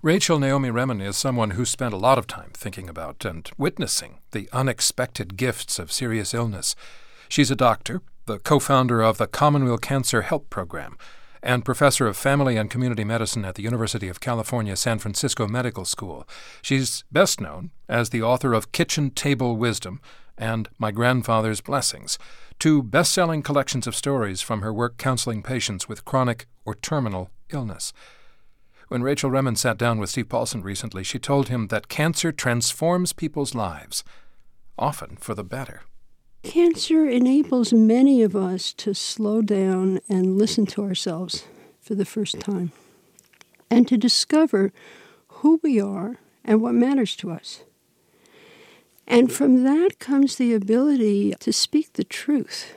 Rachel Naomi Remen is someone who spent a lot of time thinking about and witnessing the unexpected gifts of serious illness. She's a doctor, the co-founder of the Commonweal Cancer Help Program, and professor of family and community medicine at the University of California, San Francisco Medical School. She's best known as the author of Kitchen Table Wisdom and My Grandfather's Blessings, two best-selling collections of stories from her work counseling patients with chronic or terminal illness. When Rachel Remen sat down with Steve Paulson recently, she told him that cancer transforms people's lives, often for the better. Cancer enables many of us to slow down and listen to ourselves for the first time, and to discover who we are and what matters to us. And from that comes the ability to speak the truth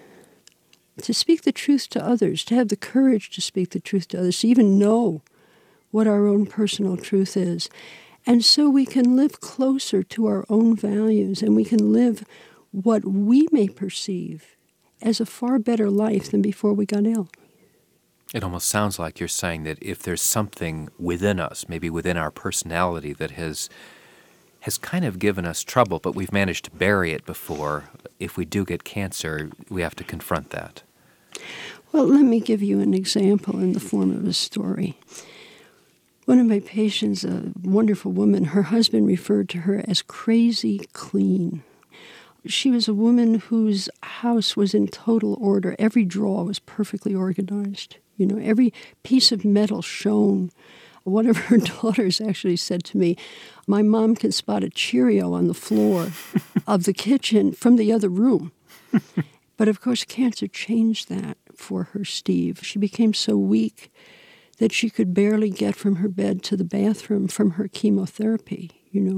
to others, to have the courage to speak the truth to others, to even know what our own personal truth is. And so we can live closer to our own values, and we can live what we may perceive as a far better life than before we got ill. It almost sounds like you're saying that if there's something within us, maybe within our personality, that has kind of given us trouble, but we've managed to bury it before, if we do get cancer, we have to confront that. Well, let me give you an example in the form of a story. One of my patients, a wonderful woman, her husband referred to her as crazy clean. She was a woman whose house was in total order. Every drawer was perfectly organized. Every piece of metal shone. One of her daughters actually said to me, "My mom can spot a Cheerio on the floor of the kitchen from the other room." But of course, cancer changed that for her, Steve. She became so weak that she could barely get from her bed to the bathroom from her chemotherapy,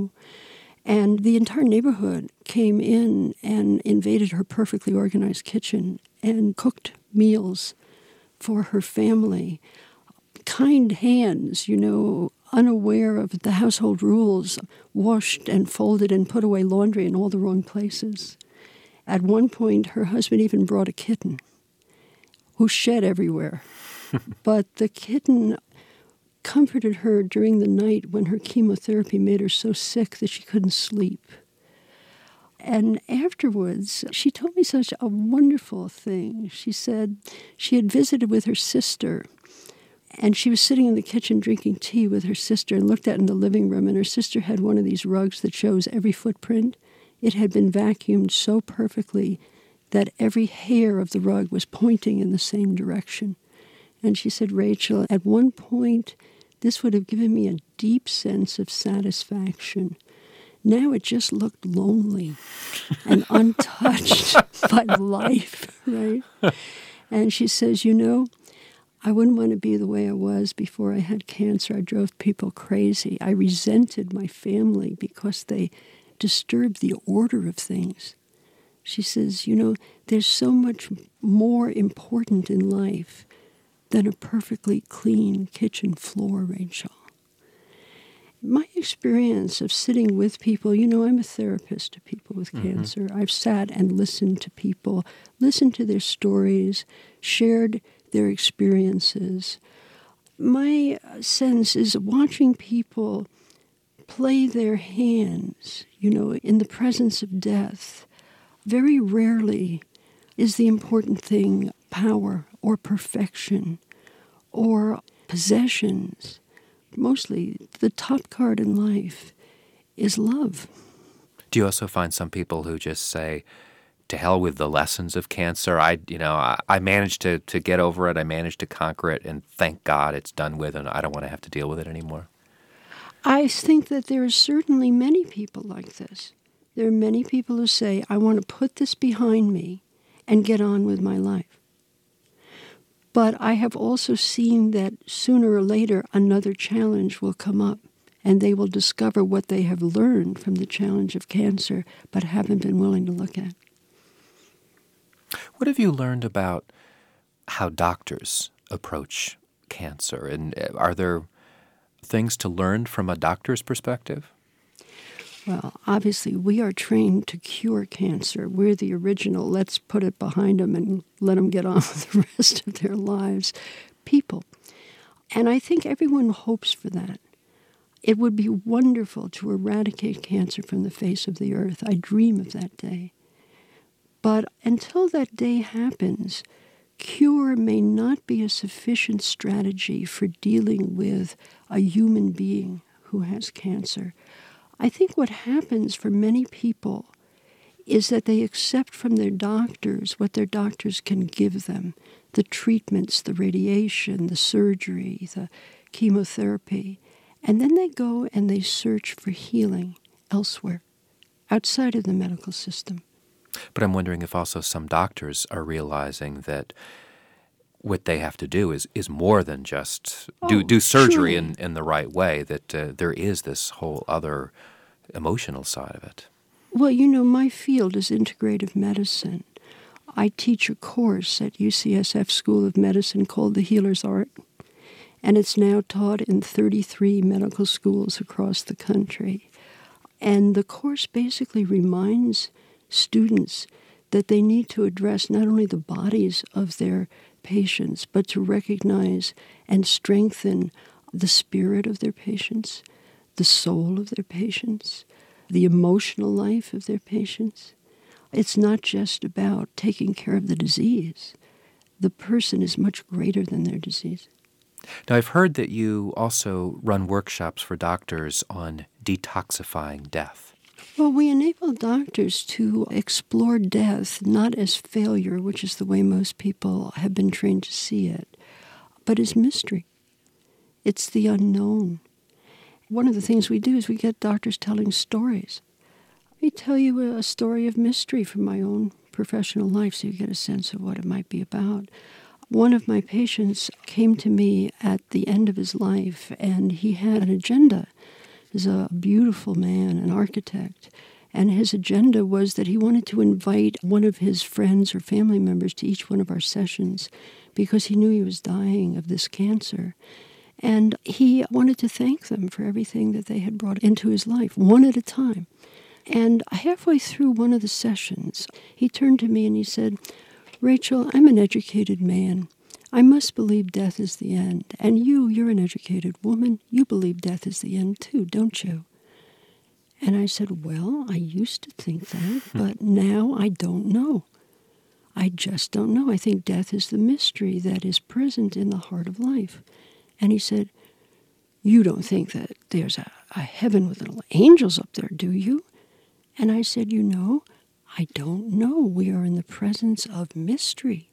And the entire neighborhood came in and invaded her perfectly organized kitchen and cooked meals for her family. Kind hands, unaware of the household rules, washed and folded and put away laundry in all the wrong places. At one point, her husband even brought a kitten who shed everywhere. But the kitten comforted her during the night when her chemotherapy made her so sick that she couldn't sleep. And afterwards, she told me such a wonderful thing. She said she had visited with her sister, and she was sitting in the kitchen drinking tea with her sister and looked out in the living room, and her sister had one of these rugs that shows every footprint. It had been vacuumed so perfectly that every hair of the rug was pointing in the same direction. And she said, "Rachel, at one point, this would have given me a deep sense of satisfaction. Now it just looked lonely and untouched by life," right? And she says, "I wouldn't want to be the way I was before I had cancer. I drove people crazy. I resented my family because they disturbed the order of things." She says, "There's so much more important in life than a perfectly clean kitchen floor, Rachel." My experience of sitting with people, I'm a therapist to people with cancer. I've sat and listened to people, listened to their stories, shared their experiences. My sense is watching people play their hands, in the presence of death. Very rarely is the important thing power or perfection or possessions. Mostly the top card in life is love. Do you also find some people who just say, to hell with the lessons of cancer? I managed to get over it. I managed to conquer it, and thank God it's done with, and I don't want to have to deal with it anymore. I think that there are certainly many people like this. There are many people who say, "I want to put this behind me and get on with my life." But I have also seen that sooner or later another challenge will come up, and they will discover what they have learned from the challenge of cancer but haven't been willing to look at. What have you learned about how doctors approach cancer? And are there things to learn from a doctor's perspective? Well, obviously, we are trained to cure cancer. We're the original, let's put it behind them and let them get on with the rest of their lives people. And I think everyone hopes for that. It would be wonderful to eradicate cancer from the face of the earth. I dream of that day. But until that day happens, cure may not be a sufficient strategy for dealing with a human being who has cancer. I think what happens for many people is that they accept from their doctors what their doctors can give them, the treatments, the radiation, the surgery, the chemotherapy, and then they go and they search for healing elsewhere, outside of the medical system. But I'm wondering if also some doctors are realizing that what they have to do is more than just do surgery in the right way, that there is this whole other emotional side of it. Well, you know, my field is integrative medicine. I teach a course at UCSF School of Medicine called The Healer's Art, and it's now taught in 33 medical schools across the country. And the course basically reminds students that they need to address not only the bodies of their patients, but to recognize and strengthen the spirit of their patients, the soul of their patients, the emotional life of their patients. It's not just about taking care of the disease. The person is much greater than their disease. Now, I've heard that you also run workshops for doctors on detoxifying death. Well, we enable doctors to explore death not as failure, which is the way most people have been trained to see it, but as mystery. It's the unknown. One of the things we do is we get doctors telling stories. Let me tell you a story of mystery from my own professional life so you get a sense of what it might be about. One of my patients came to me at the end of his life, and he had an agenda. He's a beautiful man, an architect, and his agenda was that he wanted to invite one of his friends or family members to each one of our sessions because he knew he was dying of this cancer. And he wanted to thank them for everything that they had brought into his life, one at a time. And halfway through one of the sessions, he turned to me and he said, "Rachel, I'm an educated man. I must believe death is the end. And you're an educated woman. You believe death is the end too, don't you?" And I said, "Well, I used to think that, but now I don't know. I just don't know. I think death is the mystery that is present in the heart of life." And he said, "You don't think that there's a heaven with little angels up there, do you?" And I said, "I don't know. We are in the presence of mystery."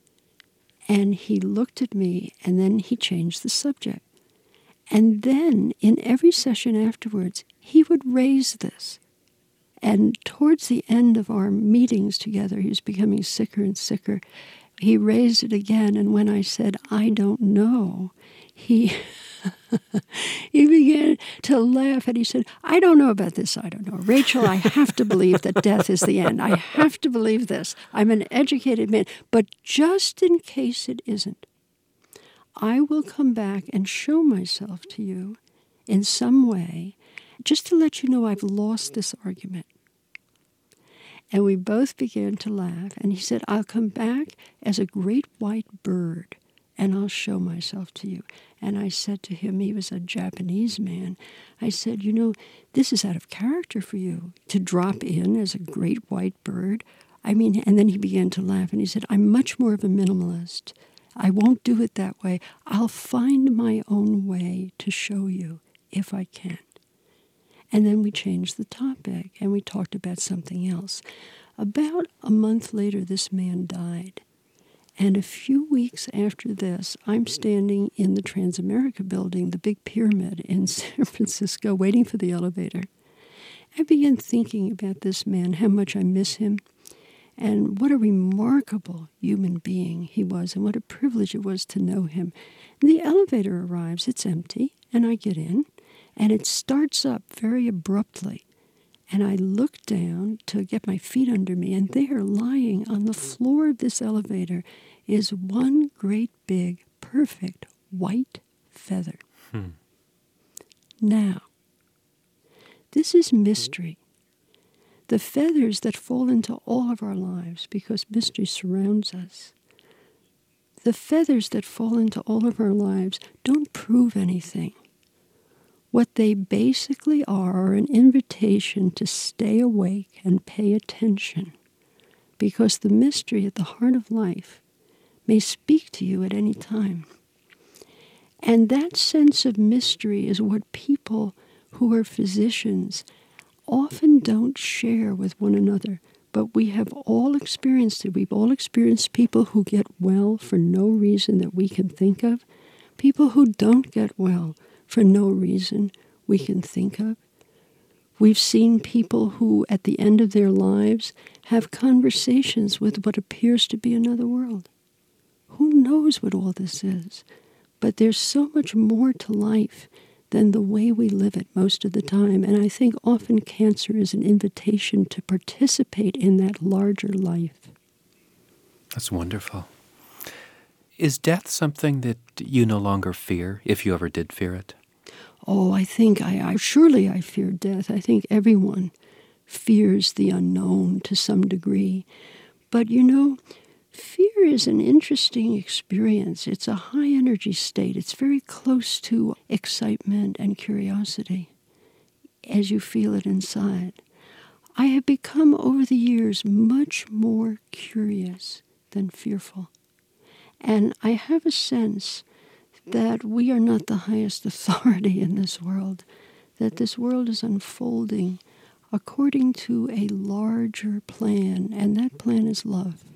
And he looked at me, and then he changed the subject. And then, in every session afterwards, he would raise this. And towards the end of our meetings together, he was becoming sicker and sicker. He raised it again, and when I said, "I don't know," he began to laugh, and he said, "I don't know about this, I don't know. Rachel, I have to believe that death is the end. I have to believe this. I'm an educated man. But just in case it isn't, I will come back and show myself to you in some way, just to let you know I've lost this argument." And we both began to laugh, and he said, "I'll come back as a great white bird, and I'll show myself to you." And I said to him, he was a Japanese man, I said, "This is out of character for you, to drop in as a great white bird." And then he began to laugh, and he said, "I'm much more of a minimalist. I won't do it that way. I'll find my own way to show you, if I can." And then we changed the topic, and we talked about something else. About a month later, this man died. And a few weeks after this, I'm standing in the Transamerica building, the big pyramid in San Francisco, waiting for the elevator. I began thinking about this man, how much I miss him, and what a remarkable human being he was, and what a privilege it was to know him. And the elevator arrives, it's empty, and I get in, and it starts up very abruptly. And I look down to get my feet under me, and there, lying on the floor of this elevator, is one great big, perfect white feather. Now, this is mystery. The feathers that fall into all of our lives, because mystery surrounds us, the feathers that fall into all of our lives don't prove anything. What they basically are an invitation to stay awake and pay attention, because the mystery at the heart of life may speak to you at any time. And that sense of mystery is what people who are physicians often don't share with one another. But we have all experienced it. We've all experienced people who get well for no reason that we can think of, people who don't get well for no reason we can think of. We've seen people who, at the end of their lives, have conversations with what appears to be another world. Who knows what all this is? But there's so much more to life than the way we live it most of the time. And I think often cancer is an invitation to participate in that larger life. That's wonderful. Is death something that you no longer fear, if you ever did fear it? Oh, I think surely I fear death. I think everyone fears the unknown to some degree. But fear is an interesting experience. It's a high energy state. It's very close to excitement and curiosity as you feel it inside. I have become over the years much more curious than fearful. And I have a sense that we are not the highest authority in this world, that this world is unfolding according to a larger plan, and that plan is love.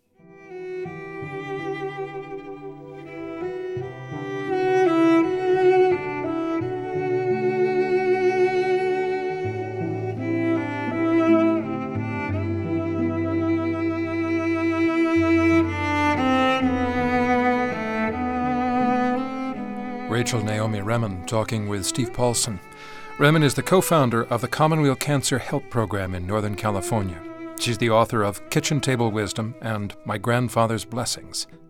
Rachel Naomi Remen talking with Steve Paulson. Remen is the co-founder of the Commonweal Cancer Help Program in Northern California. She's the author of Kitchen Table Wisdom and My Grandfather's Blessings.